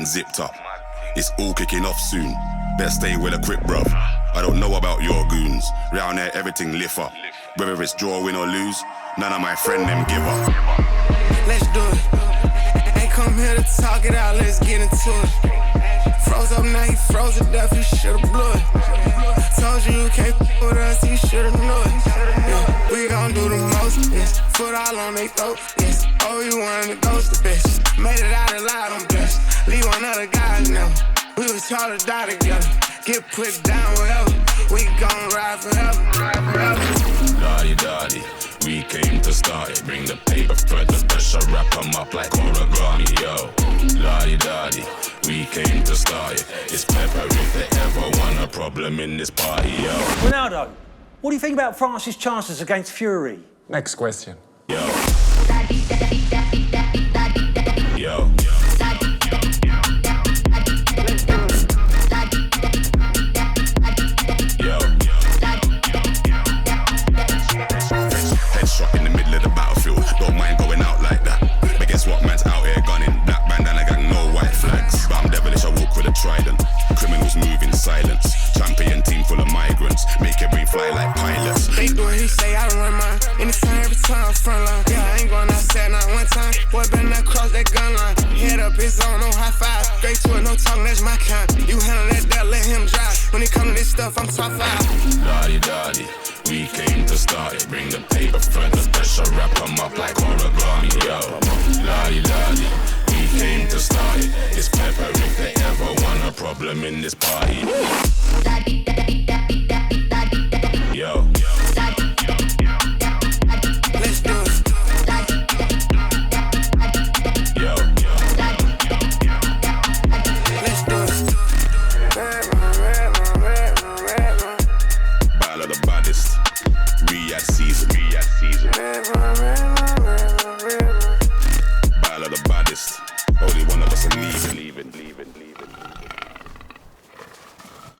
man zipped up. It's all kicking off soon. Better stay well equipped, bruv. I don't know about your goons. Round here, everything lift up. Whether it's draw, win or lose, none of my friend them give up. Let's do it. Ain't come here to talk it out, let's get into it. Froze up now, he froze to death, you should've blew it. Told you can't f*** with us, you should've knew it. Yeah, we gon' do the most, yes. Foot all on they throat, yes. Oh, you wanted to ghost the bitch. Made it out alive, I'm blessed. Leave one other guy now. We was taught to die together. Get put down wherever. We gon' ride forever, ride forever. Daddy, we came to start it. Bring the paper for the pressure, wrap 'em up like origami, yo. Daddy, we came to start it. It's pepper if they ever want a problem in this party, yo. Ronaldo, what do you think about France's chances against Fury? Next question. Yo. Headshot in the middle of the battlefield. Don't mind going out like that. But guess what? Man's out here gunning. Black bandana gang, no white flags. But I'm devilish, I walk with a trident. Criminals move in silence. Champion team full of migrants. Make your brain fly like pilots. They do what he say, I don't run mine. Anytime, every time, front line. Yeah, I ain't going outside not one time. Boy, better not cross that gun line. Head up, it's on, no high five. Straight to it, no talking, that's my kind. You handle that, let him drive. When it come to this stuff, I'm top 5. Daddy, we came to start it. Bring the paper for the pressure, wrap 'em up like origami, yo. Daddy, we came to start it. It's pepper if they ever want a problem in this party. Yo. Let's do it. Yo. Let's do it. Battle of the baddest. Riyadh season.